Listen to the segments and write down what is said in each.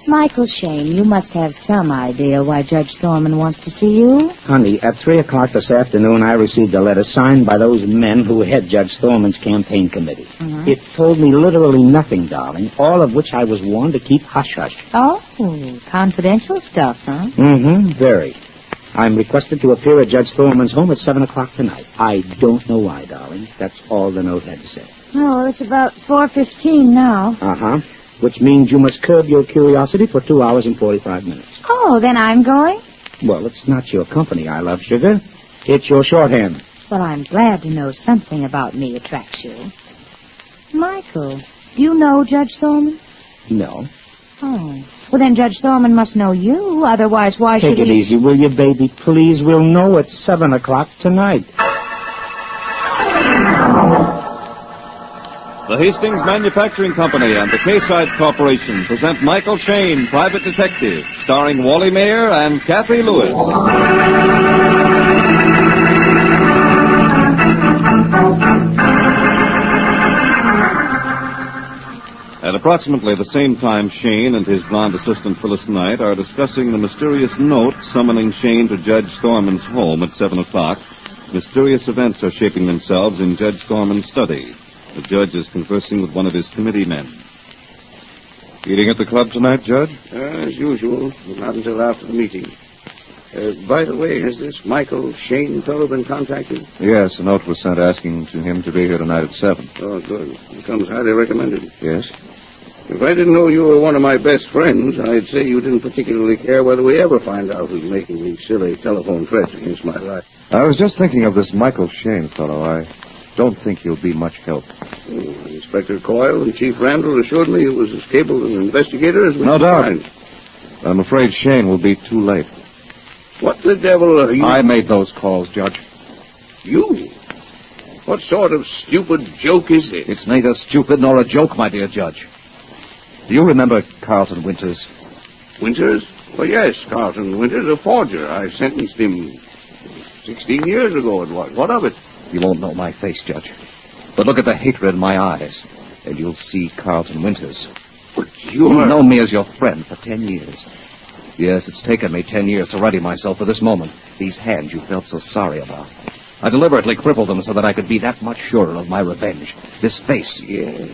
Michael Shane, you must have some idea why Judge Thorman wants to see you. Honey, at 3 o'clock this afternoon, I received a letter signed by those men who head Judge Thorman's campaign committee. Mm-hmm. It told me literally nothing, darling, all of which I was warned to keep hush-hush. Oh, confidential stuff, huh? Mm-hmm, very. I'm requested to appear at Judge Thorman's home at 7 o'clock tonight. I don't know why, darling. That's all the note had to say. Oh, it's about 4:15 now. Uh-huh. Which means you must curb your curiosity for 2 hours and 45 minutes. Oh, then I'm going? Well, it's not your company I love, sugar. It's your shorthand. Well, I'm glad to know something about me attracts you. Michael, do you know Judge Thorman? No. Oh. Well, then Judge Thorman must know you. Otherwise, why should he... Take it easy, will you, baby? Please, we'll know at 7 o'clock tonight. The Hastings Manufacturing Company and the K-Side Corporation present Michael Shane, Private Detective, starring Wally Mayer and Kathy Lewis. At approximately the same time, Shane and his blonde assistant Phyllis Knight are discussing the mysterious note summoning Shane to Judge Thorman's home at 7 o'clock. Mysterious events are shaping themselves in Judge Thorman's study. The judge is conversing with one of his committee men. Eating at the club tonight, Judge? As usual, not until after the meeting. By the way, has this Michael Shane fellow been contacted? Yes, a note was sent asking to him to be here tonight at 7. Oh, good. It comes highly recommended. Yes? If I didn't know you were one of my best friends, I'd say you didn't particularly care whether we ever find out who's making these silly telephone threats against my life. I was just thinking of this Michael Shane fellow. I don't think he'll be much help. Inspector Coyle and Chief Randall assured me he was as capable an investigator as we No could doubt. find. I'm afraid Shane will be too late. What the devil are you... I made those calls, Judge. You? What sort of stupid joke is this? It's neither stupid nor a joke, my dear Judge. Do you remember Carlton Winters? Winters? Oh, yes, Carlton Winters, a forger. I sentenced him 16 years ago, it was. What of it? You won't know my face, Judge. But look at the hatred in my eyes, and you'll see Carlton Winters. But you've known me as your friend for 10 years. Yes, it's taken me 10 years to ready myself for this moment. These hands you felt so sorry about. I deliberately crippled them so that I could be that much surer of my revenge. This face. Yes,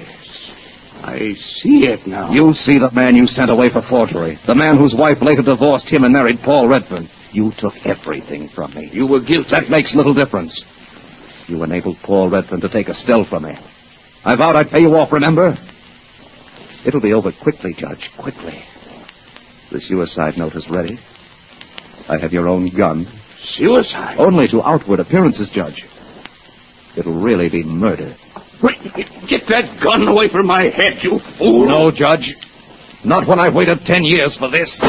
I see it now. You see the man you sent away for forgery. The man whose wife later divorced him and married Paul Redfern. You took everything from me. You were guilty. That makes little difference. You enabled Paul Redfern to take Estelle from me. I vowed I'd pay you off, remember? It'll be over quickly, Judge, quickly. The suicide note is ready. I have your own gun. Suicide? Only to outward appearances, Judge. It'll really be murder. Wait, get that gun away from my head, you fool! No, Judge. Not when I've waited 10 years for this.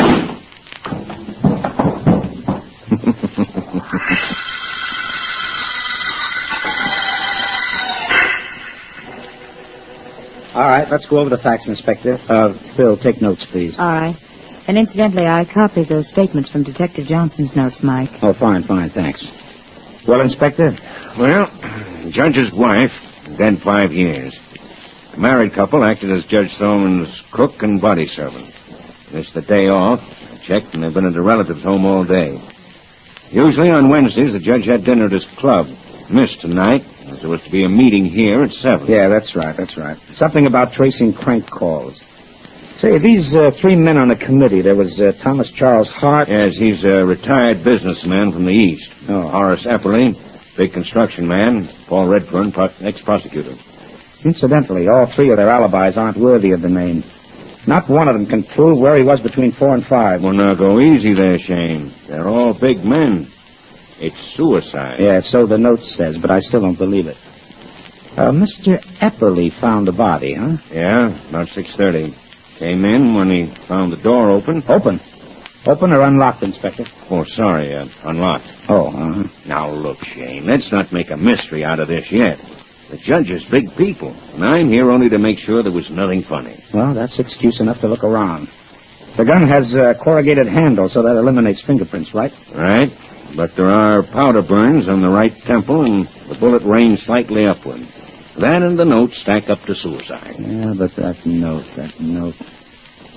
All right, let's go over the facts, Inspector. Phil, take notes, please. All right. And incidentally, I copied those statements from Detective Johnson's notes, Mike. Oh, fine, thanks. Well, Inspector? Well, Judge's wife, dead 5 years. The married couple acted as Judge Thorman's cook and body servant. It's the day off. I checked, and they've been at a relative's home all day. Usually on Wednesdays, the judge had dinner at his club. Missed tonight, as there was to be a meeting here at 7. Yeah, that's right. Something about tracing crank calls. Say, these 3 men on the committee, there was Thomas Charles Hart. Yes, he's a retired businessman from the East. Oh. Horace Epperly, big construction man. Paul Redfern, ex-prosecutor. Incidentally, all 3 of their alibis aren't worthy of the name. Not one of them can prove where he was between 4 and 5. Well, now, go easy there, Shane. They're all big men. It's suicide. Yeah, so the note says, but I still don't believe it. Mr. Epperly found the body, huh? Yeah, about 6:30. Came in when he found the door open. Open? Open or unlocked, Inspector? Oh, sorry, unlocked. Oh, uh-huh. Now, look, Shane, let's not make a mystery out of this yet. The judge is big people, and I'm here only to make sure there was nothing funny. Well, that's excuse enough to look around. The gun has a corrugated handle, so that eliminates fingerprints, right? Right. But there are powder burns on the right temple, and the bullet rained slightly upward. That and the note stack up to suicide. Yeah, but that note...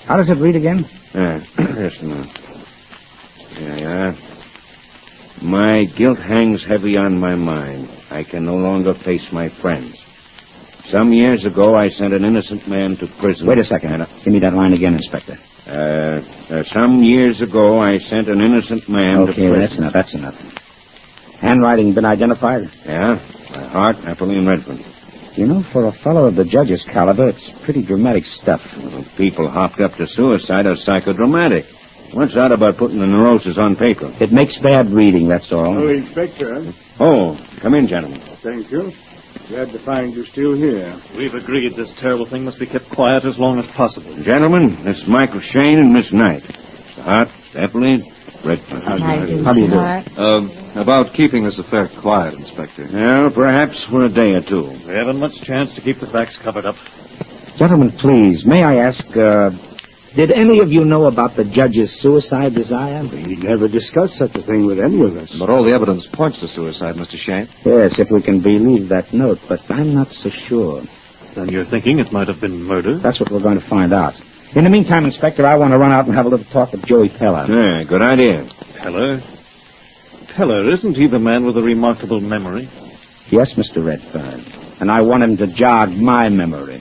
How does it read again? Just a minute. Yeah. My guilt hangs heavy on my mind. I can no longer face my friends. Some years ago, I sent an innocent man to prison. Wait a second. Give me that line again, Inspector. Some years ago, I sent an innocent man to prison. Okay, that's enough. Handwriting been identified? Yeah, by Hart, Epperly, and Redford. You know, for a fellow of the judge's caliber, it's pretty dramatic stuff. Well, people hopped up to suicide are psychodramatic. What's that about putting the neurosis on paper? It makes bad reading, that's all. Oh, Inspector. Oh, come in, gentlemen. Thank you. Glad to find you still here. We've agreed this terrible thing must be kept quiet as long as possible. Gentlemen, this is Michael Shane and Miss Knight. Mr. Hart, Epperly, Redford. How do you do? About keeping this affair quiet, Inspector. Well, perhaps for a day or two. We haven't much chance to keep the facts covered up. Gentlemen, please, may I ask, did any of you know about the judge's suicide desire? We never discussed such a thing with any of us. But all the evidence points to suicide, Mr. Shane. Yes, if we can believe that note, but I'm not so sure. Then you're thinking it might have been murder? That's what we're going to find out. In the meantime, Inspector, I want to run out and have a little talk with Joey Peller. Yeah, good idea. Peller? Peller, isn't he the man with a remarkable memory? Yes, Mr. Redfern. And I want him to jog my memory.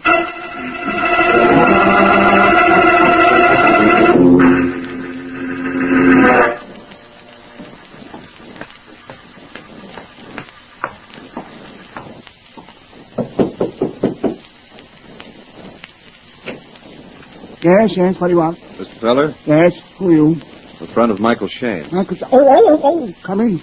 Yes, what do you want? Mr. Feller, Yes, who are you? a friend of Michael Shane. Come in.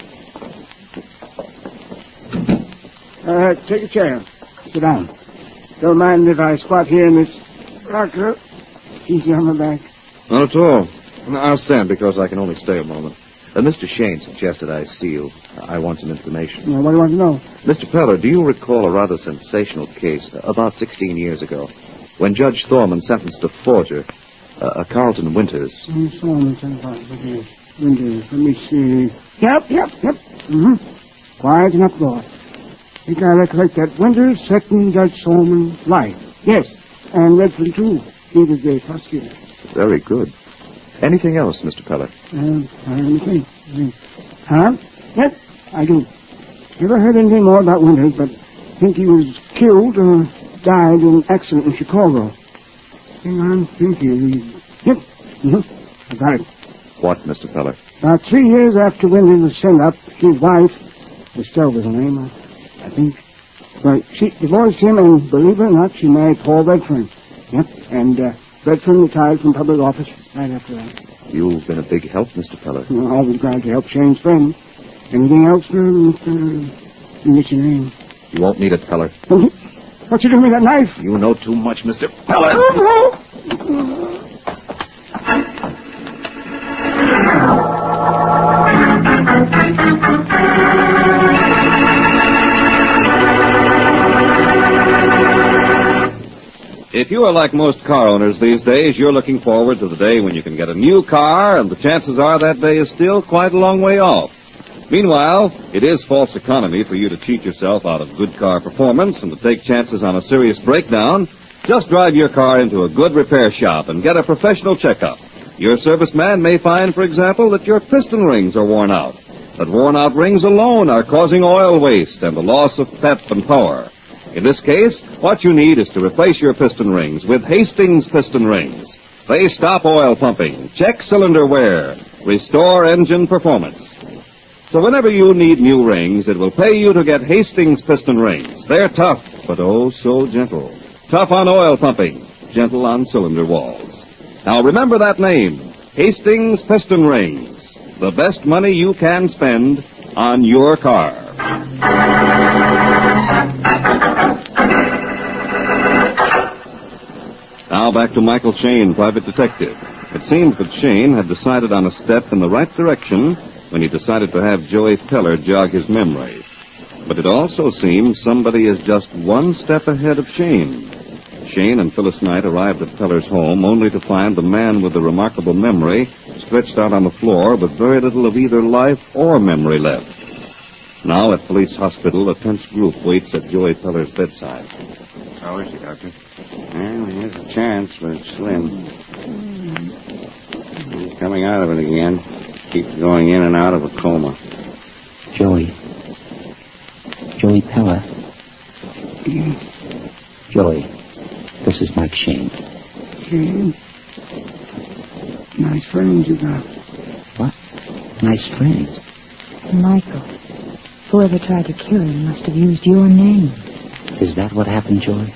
Take a chair. Sit down. Don't mind if I squat here in this rocker. Easy on my back. Not at all. I'll stand because I can only stay a moment. Mr. Shane suggested I see you. I want some information. What do you want to know? Mr. Feller, do you recall a rather sensational case about 16 years ago when Judge Thorman sentenced a forger, Carlton Winters? Winters. Let me see. Yep. Mm-hmm. Quiet enough, boy. I think I recollect that Winters threatened Judge Thorman's life. Yes, and Redford, too. He was the prosecutor. Very good. Anything else, Mr. Feller? Let me think. Huh? Yes, I do. Never heard anything more about Winters, but think he was killed or died in an accident in Chicago. I'm thinking. Yep. Mm-hmm. I got it. What, Mr. Feller? About 3 years after Winters was sent up, his wife, Estelle was her name, I think. Well, she divorced him, and believe it or not, she married Paul Redfern. Yep. And Redfern retired from public office right after that. You've been a big help, Mr. Feller. I'm always glad to help Shane's friends. Anything else, Mr. What's your name? You won't need it, Feller. What you doing with that knife? You know too much, Mr. Feller. If you are like most car owners these days, you're looking forward to the day when you can get a new car, and the chances are that day is still quite a long way off. Meanwhile, it is false economy for you to cheat yourself out of good car performance and to take chances on a serious breakdown. Just drive your car into a good repair shop and get a professional checkup. Your serviceman may find, for example, that your piston rings are worn out. But worn-out rings alone are causing oil waste and the loss of pep and power. In this case, what you need is to replace your piston rings with Hastings piston rings. They stop oil pumping, check cylinder wear, restore engine performance. So whenever you need new rings, it will pay you to get Hastings piston rings. They're tough, but oh so gentle. Tough on oil pumping, gentle on cylinder walls. Now remember that name, Hastings piston rings. The best money you can spend on your car. Now back to Michael Shane, private detective. It seems that Shane had decided on a step in the right direction when he decided to have Joey Peller jog his memory. But it also seems somebody is just one step ahead of Shane. Shane and Phyllis Knight arrived at Peller's home only to find the man with the remarkable memory stretched out on the floor with very little of either life or memory left. Now at Police Hospital, a tense group waits at Joey Peller's bedside. How is he, Doctor? Well, he has a chance, but it's slim. coming out of it again. Keeps going in and out of a coma. Joey Peller. Joey, this is Mike Shane. Shane? Nice friends you got. What? Nice friends? Michael, whoever tried to kill him must have used your name. Is that what happened, Joey?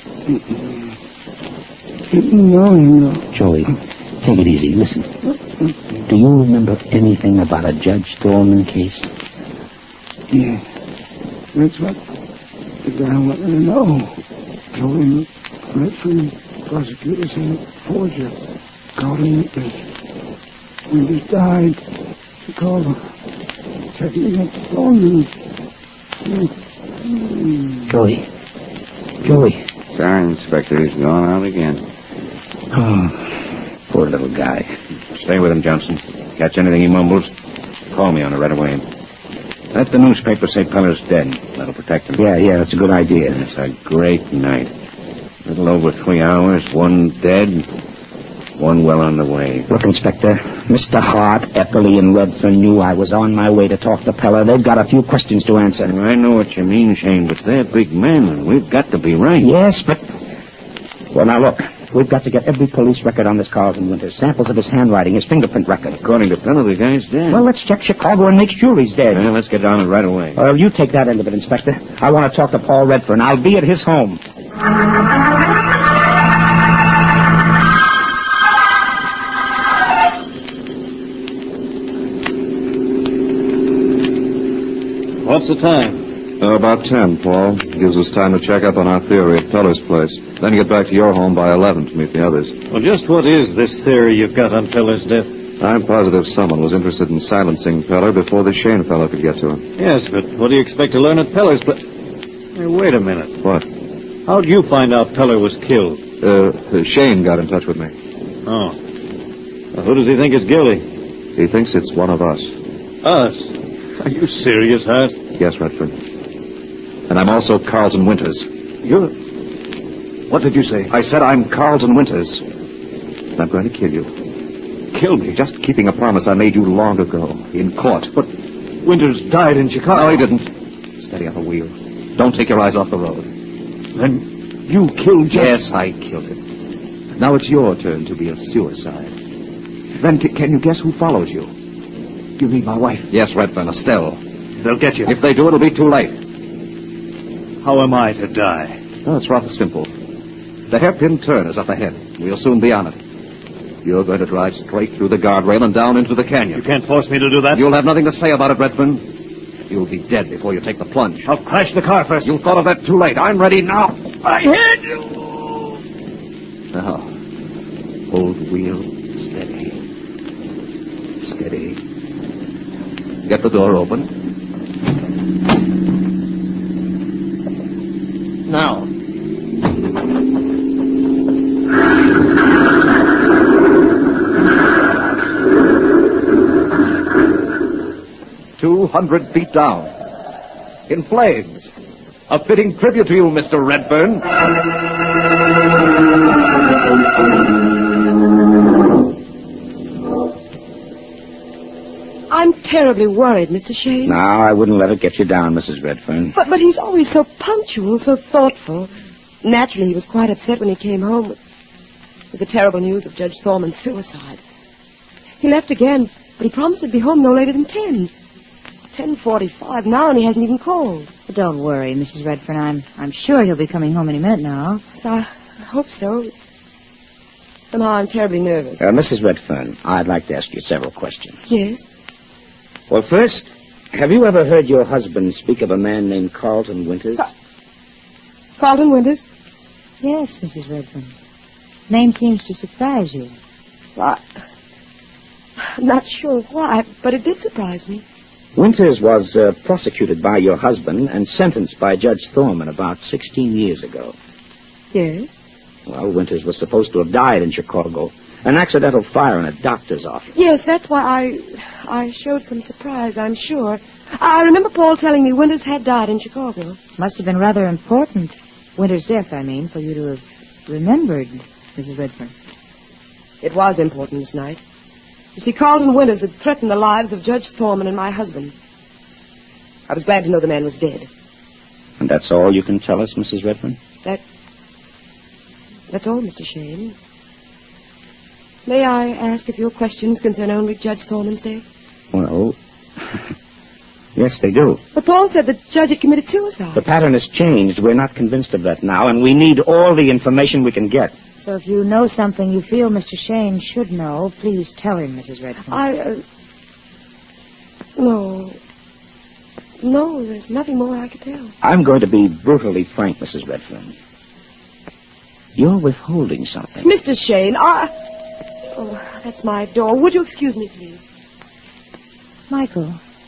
Didn't know him, though. Joey, take it easy. Listen. Do you remember anything about a Judge Thorman case? Yeah. That's what the guy wanted to know. Told him Redfern, prosecutor, said forger. Called him witness. When he died, Chicago. Checking up Thorman. Joey. Sorry, Inspector. He's gone out again. Oh, poor little guy. Stay with him, Johnson. Catch anything he mumbles, call me on it right away. Let the newspaper say Peller's dead. That'll protect him. Yeah, that's a good idea. It's a great night. A little over 3 hours, one dead, one well on the way. Look, Inspector, Mr. Hart, Epperly, and Redfern knew I was on my way to talk to Peller. They've got a few questions to answer. I know what you mean, Shane, but they're big men, and we've got to be right. Yes, but... Well, now, look. We've got to get every police record on this Carlton Winters. Samples of his handwriting, his fingerprint record. According to Peller, the guy's dead. Well, let's check Chicago and make sure he's dead. Well, let's get on it right away. Well, you take that end of it, Inspector. I want to talk to Paul Redfern. I'll be at his home. What's the time? About 10, Paul. Gives us time to check up on our theory at Peller's place. Then get back to your home by 11 to meet the others. Well, just what is this theory you've got on Peller's death? I'm positive someone was interested in silencing Peller before the Shane fellow could get to him. Yes, but what do you expect to learn at Peller's place? Hey, wait a minute. What? How'd you find out Peller was killed? Shane got in touch with me. Oh. Well, who does he think is guilty? He thinks it's one of us. Us? Are you serious, Hart? Yes, Redfern. And I'm also Carlton Winters. You're... What did you say? I said I'm Carlton Winters. And I'm going to kill you. Kill me? Just keeping a promise I made you long ago, in court. But Winters died in Chicago. No, he didn't. Steady on the wheel. Don't take your eyes off the road. Then you killed Jack? Yes, I killed him. Now it's your turn to be a suicide. Then can you guess who follows you? You mean my wife? Yes, Redfern, Estelle. They'll get you. If they do, it'll be too late. How am I to die? Oh, it's rather simple. The hairpin turn is up ahead. We'll soon be on it. You're going to drive straight through the guardrail and down into the canyon. You can't force me to do that. You'll have nothing to say about it, Redfern. You'll be dead before you take the plunge. I'll crash the car first. You thought of that too late. I'm ready now. I hit you! Now, hold the wheel steady. Steady. Get the door open. Now. 200 feet down. In flames. A fitting tribute to you, Mr. Redfern. I'm terribly worried, Mr. Shane. No, I wouldn't let it get you down, Mrs. Redfern. But he's always so punctual, so thoughtful. Naturally, he was quite upset when he came home with the terrible news of Judge Thorman's suicide. He left again, but he promised to be home no later than 10. 10:45 now, and he hasn't even called. But don't worry, Mrs. Redfern. I'm sure he'll be coming home any minute now. So I hope so. Somehow I'm terribly nervous. Mrs. Redfern, I'd like to ask you several questions. Yes? Well, first, have you ever heard your husband speak of a man named Carlton Winters? Carlton Winters? Yes, Mrs. Redfern. Name seems to surprise you. I'm not sure why, but it did surprise me. Winters was prosecuted by your husband and sentenced by Judge Thorman about 16 years ago. Yes? Well, Winters was supposed to have died in Chicago. An accidental fire in a doctor's office. Yes, that's why I showed some surprise, I'm sure. I remember Paul telling me Winters had died in Chicago. Must have been rather important, Winters' death, for you to have remembered, Mrs. Redfern. It was important this night. You see, Carlton Winters had threatened the lives of Judge Thorman and my husband. I was glad to know the man was dead. And that's all you can tell us, Mrs. Redfern? That's all, Mr. Shane. May I ask if your questions concern only Judge Thorman's death? Well, yes, they do. But Paul said the judge had committed suicide. The pattern has changed. We're not convinced of that now, and we need all the information we can get. So if you know something you feel Mr. Shane should know, please tell him, Mrs. Redfern. No, there's nothing more I could tell. I'm going to be brutally frank, Mrs. Redfern. You're withholding something. Mr. Shane, Oh, that's my door. Would you excuse me, please? Michael,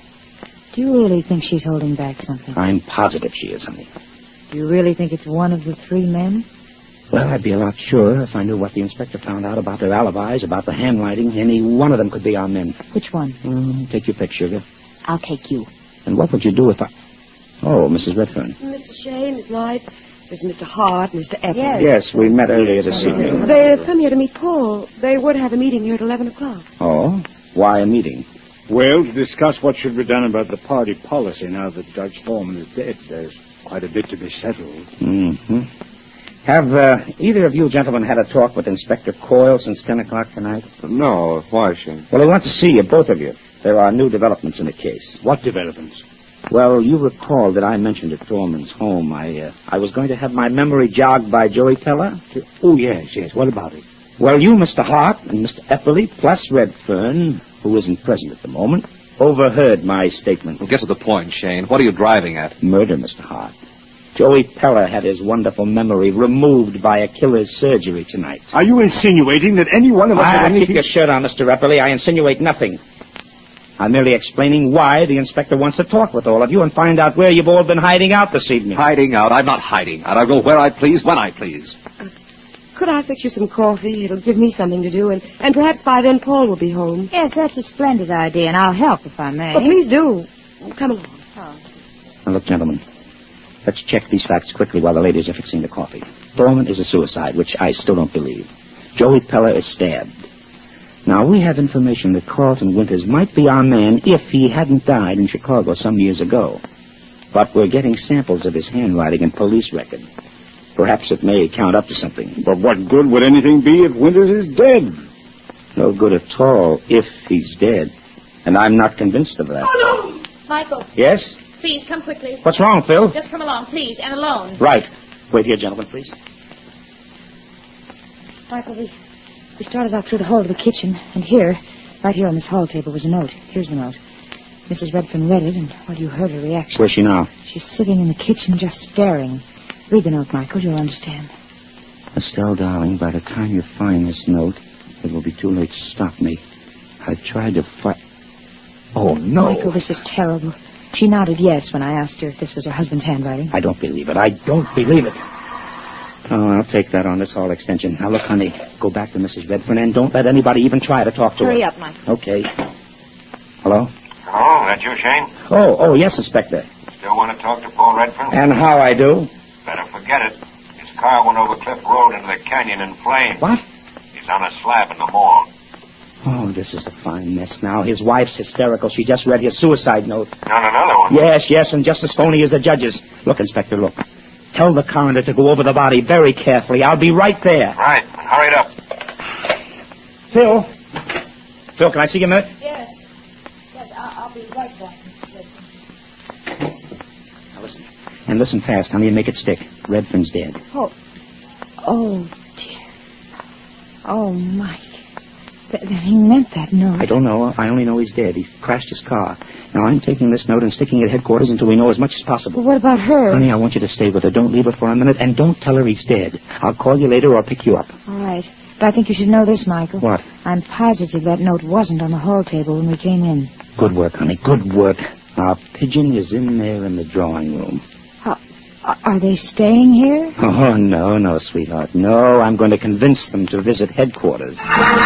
do you really think she's holding back something? I'm positive she is, honey. Do you really think it's one of the three men? Well, I'd be a lot surer if I knew what the inspector found out about their alibis, about the handwriting. Any one of them could be our men. Which one? Take your pick, sugar. I'll take you. And what would you do if I... Oh, Mrs. Redfern. Mr. Shane, Miss Knight, there's Mr. Hart, Mr. Epple. Yes, we met earlier this evening. They've come here to meet Paul. They were to have a meeting here at 11 o'clock. Oh? Why a meeting? Well, to discuss what should be done about the party policy now that Judge Thorman is dead. There's quite a bit to be settled. Mm-hmm. Have either of you gentlemen had a talk with Inspector Coyle since 10 o'clock tonight? No. Why, Shane? Well, he wants to see you, both of you. There are new developments in the case. What developments? Well, you recall that I mentioned at Thorman's home I was going to have my memory jogged by Joey Teller? Oh, yes. What about it? Well, you, Mr. Hart, and Mr. Eppley, plus Redfern, who isn't present at the moment, overheard my statement. Well, get to the point, Shane. What are you driving at? Murder, Mr. Hart. Joey Peller had his wonderful memory removed by a killer's surgery tonight. Are you insinuating that any one of us had anything... Keep your shirt on, Mr. Eppley. I insinuate nothing. I'm merely explaining why the inspector wants to talk with all of you and find out where you've all been hiding out this evening. Hiding out? I'm not hiding out. I'll go where I please, when I please. Could I fix you some coffee? It'll give me something to do, and perhaps by then Paul will be home. Yes, that's a splendid idea, and I'll help if I may. Well, please do. Come along. Oh. Now, look, gentlemen, let's check these facts quickly while the ladies are fixing the coffee. Thorman is a suicide, which I still don't believe. Joey Peller is stabbed. Now, we have information that Carlton Winters might be our man if he hadn't died in Chicago some years ago. But we're getting samples of his handwriting and police record. Perhaps it may count up to something. But what good would anything be if Winters is dead? No good at all if he's dead. And I'm not convinced of that. Oh, no! Michael. Yes? Please, come quickly. What's wrong, Phil? Just come along, please, and alone. Right. Wait here, gentlemen, please. Michael, we started out through the hall to the kitchen, and here, right here on this hall table, was a note. Here's the note. Mrs. Redfern read it, and, well, you heard her reaction. Where's she now? She's sitting in the kitchen just staring. Read the note, Michael. You'll understand. Estelle, darling, by the time you find this note, it will be too late to stop me. I tried to fight... Oh, no. Michael, this is terrible. She nodded yes when I asked her if this was her husband's handwriting. I don't believe it. I don't believe it. Oh, I'll take that on this hall extension. Now, look, honey, go back to Mrs. Redfern and don't let anybody even try to talk to her. Hurry up, Michael. Okay. Hello? Hello, that you, Shane? Oh, yes, Inspector. Still want to talk to Paul Redfern? And how I do? Better forget it. His car went over Cliff Road into the canyon in flames. What? He's on a slab in the morgue. Oh, this is a fine mess now. His wife's hysterical. She just read his suicide note. Not another one? Yes, and just as phony as the judges. Look, Inspector, look. Tell the coroner to go over the body very carefully. I'll be right there. Right. Hurry it up. Phil, can I see you a minute? Yes, I'll be right back. Now, listen. And listen fast, honey, and make it stick. Redfern's dead. Oh, dear. Oh, Mike. Then he meant that note. I don't know. I only know he's dead. He crashed his car. Now, I'm taking this note and sticking it at headquarters until we know as much as possible. Well, what about her? Honey, I want you to stay with her. Don't leave her for a minute, and don't tell her he's dead. I'll call you later or pick you up. All right. But I think you should know this, Michael. What? I'm positive that note wasn't on the hall table when we came in. Good work, honey. Good work. Our pigeon is in there in the drawing room. Are they staying here? Oh, no, sweetheart. No, I'm going to convince them to visit headquarters.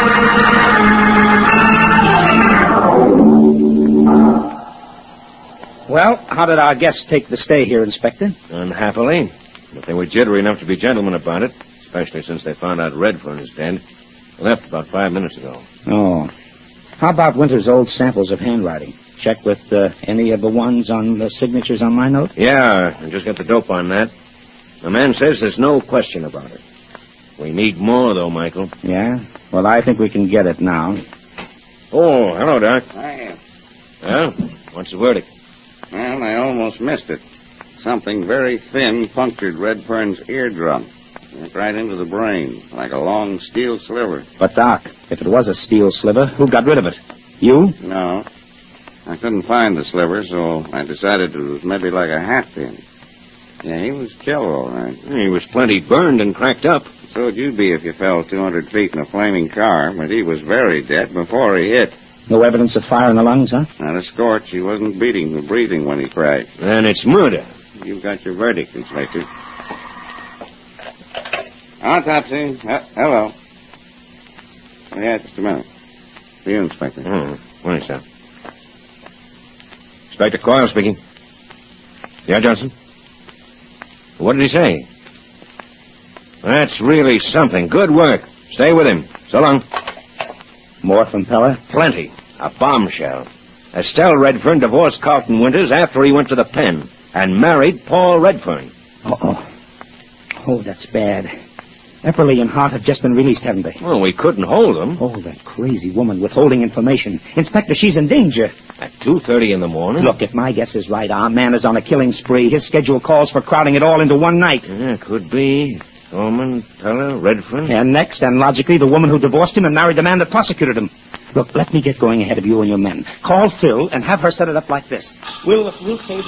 Well, how did our guests take the stay here, Inspector? Unhappily. But they were jittery enough to be gentlemen about it, especially since they found out Redfern is dead. They left about 5 minutes ago. Oh. How about Winter's old samples of handwriting? Check with any of the ones on the signatures on my note? Yeah, I just got the dope on that. The man says there's no question about it. We need more, though, Michael. Yeah? Well, I think we can get it now. Oh, hello, Doc. Hiya. Well, what's the verdict? Well, I almost missed it. Something very thin punctured Redfern's eardrum. Went right into the brain, like a long steel sliver. But, Doc, if it was a steel sliver, who got rid of it? You? No. I couldn't find the sliver, so I decided it was maybe like a hat pin. Yeah, he was killed, all right. He was plenty burned and cracked up. So would you be if you fell 200 feet in a flaming car, but he was very dead before he hit. No evidence of fire in the lungs, huh? Not a scorch. He wasn't beating or breathing when he crashed. Then it's murder. You've got your verdict, Inspector. Autopsy. Hello. Oh, yeah, just a minute. For you, Inspector. Wait, sir. Inspector Coyle speaking. Yeah, Johnson? What did he say? That's really something. Good work. Stay with him. So long. More from Peller? Plenty. A bombshell. Estelle Redfern divorced Carlton Winters after he went to the pen and married Paul Redfern. Oh, that's bad. Epperly and Hart have just been released, haven't they? Well, we couldn't hold them. Oh, that crazy woman withholding information. Inspector, she's in danger. At 2:30 in the morning? Look, if my guess is right, our man is on a killing spree. His schedule calls for crowding it all into one night. Yeah, could be. Thorman, Peller, Redfern. And next, and logically, the woman who divorced him and married the man that prosecuted him. Look, let me get going ahead of you and your men. Call Phil and have her set it up like this. We'll save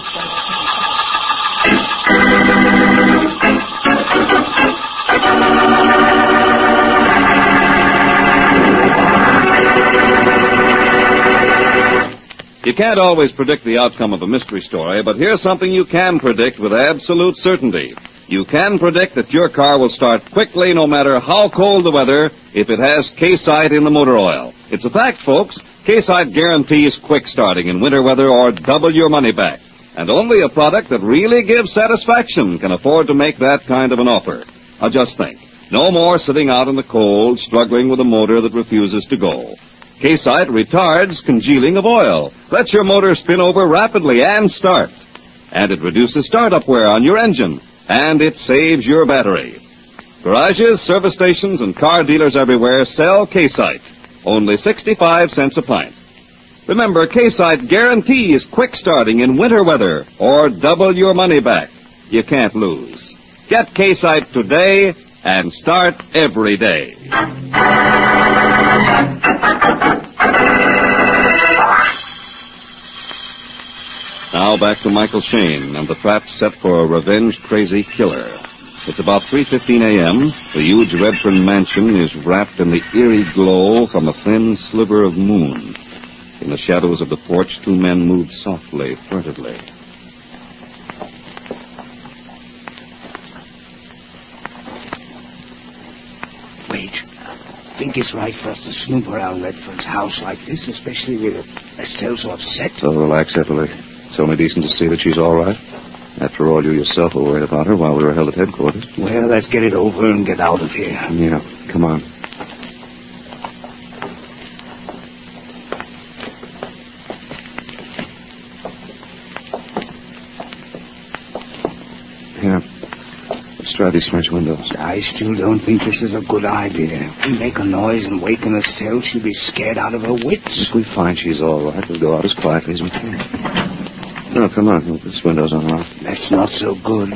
You can't always predict the outcome of a mystery story, but here's something you can predict with absolute certainty. You can predict that your car will start quickly no matter how cold the weather if it has K-Site in the motor oil. It's a fact, folks. K-Site guarantees quick starting in winter weather or double your money back. And only a product that really gives satisfaction can afford to make that kind of an offer. Now just think. No more sitting out in the cold, struggling with a motor that refuses to go. K-Site retards congealing of oil, lets your motor spin over rapidly and start. And it reduces startup wear on your engine, and it saves your battery. Garages, service stations, and car dealers everywhere sell K-Site. Only 65 cents a pint. Remember, K-Site guarantees quick starting in winter weather or double your money back. You can't lose. Get K-Site today and start every day. Now back to Michael Shayne and the trap set for a revenge-crazy killer. It's about 3:15 a.m. The huge Redfern mansion is wrapped in the eerie glow from a thin sliver of moon. In the shadows of the porch, two men moved softly, furtively. Wait. I think it's right for us to snoop around Redfern's house like this, especially with Estelle so upset. So relax, Epperly. It's only decent to see that she's all right. After all, you yourself were worried about her while we were held at headquarters. Well, let's get it over and get out of here. Yeah, come on. Here, let's try these French windows. I still don't think this is a good idea. If we make a noise and waken Estelle, she'll be scared out of her wits. If we find she's all right, we'll go out as quietly as we can. No, come on. This window's unlocked. That's not so good.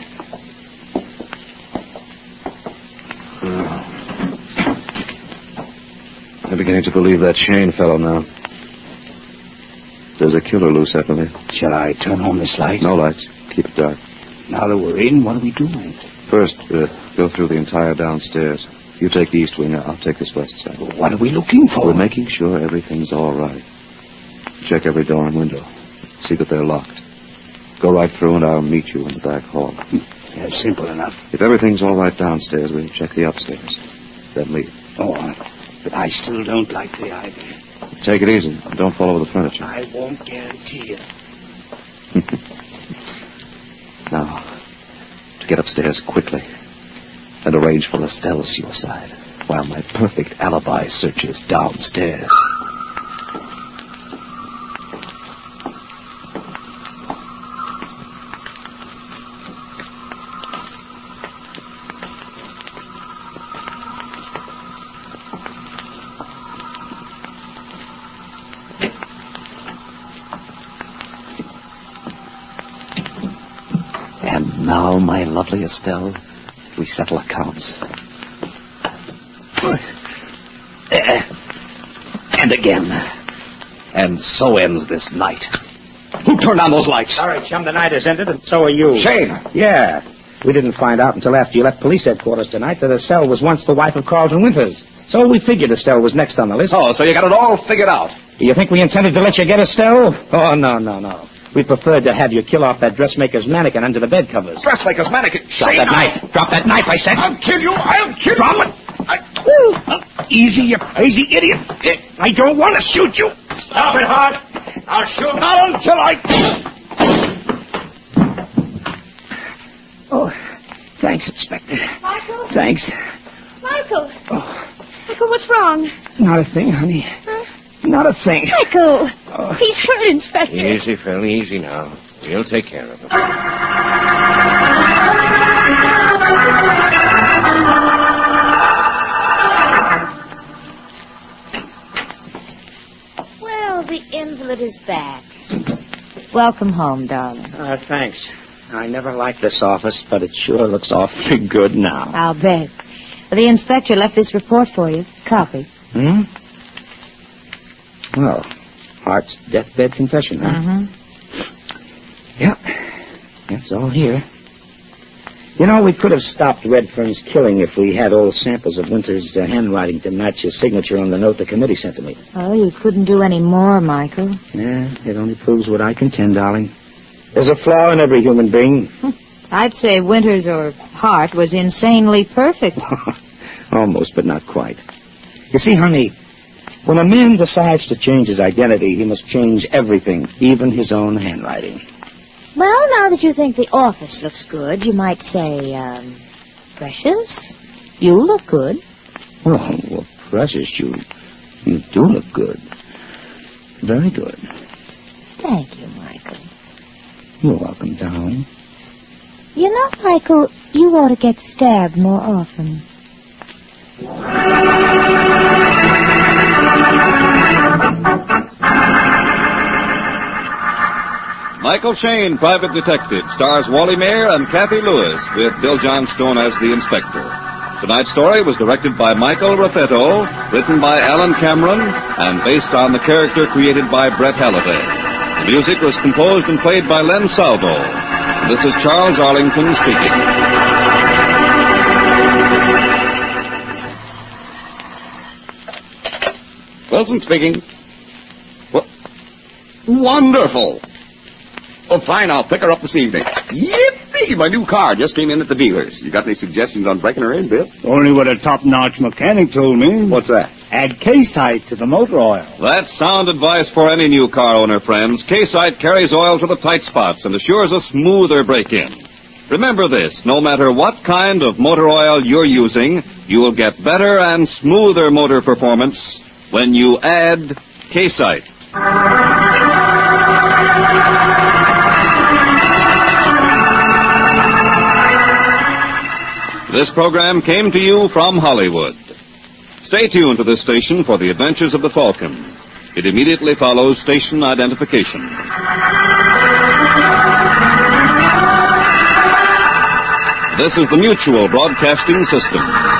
I'm beginning to believe that Shayne fellow now. There's a killer loose, Epperly. Shall I turn on this light? No lights. Keep it dark. Now that we're in, what do we do? First, go through the entire downstairs. You take the east wing, I'll take this west side. What are we looking for? We're making sure everything's all right. Check every door and window. See that they're locked. Go right through and I'll meet you in the back hall. Yeah, simple enough. If everything's all right downstairs, we'll check the upstairs. Then leave. All right. But I still don't like the idea. Take it easy. Don't fall over the furniture. I won't guarantee it. Now, to get upstairs quickly and arrange for Estelle's suicide while my perfect alibi searches downstairs. Well, my lovely Estelle, we settle accounts. And again. And so ends this night. Who turned on those lights? Sorry, chum, the night has ended, and so are you. Shane! Yeah. We didn't find out until after you left police headquarters tonight that Estelle was once the wife of Carlton Winters. So we figured Estelle was next on the list. Oh, so you got it all figured out. Do you think we intended to let you get Estelle? Oh, no. We preferred to have you kill off that dressmaker's mannequin under the bed covers. Dressmaker's mannequin. Drop that knife. Drop that knife, I said. I'll kill you. Drop it. Easy, you crazy idiot. I don't want to shoot you. Stop it, Hart. I'll shoot not until I... Oh, thanks, Inspector. Michael? Thanks. Michael? Oh, Michael, what's wrong? not a thing, honey. Huh? Not a thing. Michael! Oh. He's hurt, Inspector. Easy, Phil, easy now. We'll take care of him. Well, the invalid is back. Welcome home, darling. Thanks. I never liked this office, but it sure looks awfully good now. I'll bet. The inspector left this report for you. Copy. Hmm? Well, Hart's deathbed confession, huh? Mm-hmm. Yeah. That's all here. You know, we could have stopped Redfern's killing if we had old samples of Winter's handwriting to match his signature on the note the committee sent to me. Oh, you couldn't do any more, Michael. Yeah, it only proves what I contend, darling. There's a flaw in every human being. I'd say Winters or Hart was insanely perfect. Almost, but not quite. You see, honey, when a man decides to change his identity, he must change everything, even his own handwriting. Well, now that you think the office looks good, you might say, Precious, you look good. Well, Precious, you do look good. Very good. Thank you, Michael. You're welcome, darling. You know, Michael, you ought to get stabbed more often. Michael Shane, Private Detective, stars Wally Mayer and Kathy Lewis, with Bill Johnstone as the inspector. Tonight's story was directed by Michael Raffetto, written by Alan Cameron, and based on the character created by Brett Halliday. The music was composed and played by Len Salvo. This is Charles Arlington speaking. Wilson speaking. What? Wonderful. Oh, fine, I'll pick her up this evening. Yippee! My new car just came in at the dealer's. You got any suggestions on breaking her in, Bill? Only what a top-notch mechanic told me. What's that? Add K-Site to the motor oil. That's sound advice for any new car owner, friends. K-Site carries oil to the tight spots and assures a smoother break-in. Remember this, no matter what kind of motor oil you're using, you will get better and smoother motor performance when you add K-Site. This program came to you from Hollywood. Stay tuned to this station for the adventures of the Falcon. It immediately follows station identification. This is the Mutual Broadcasting System.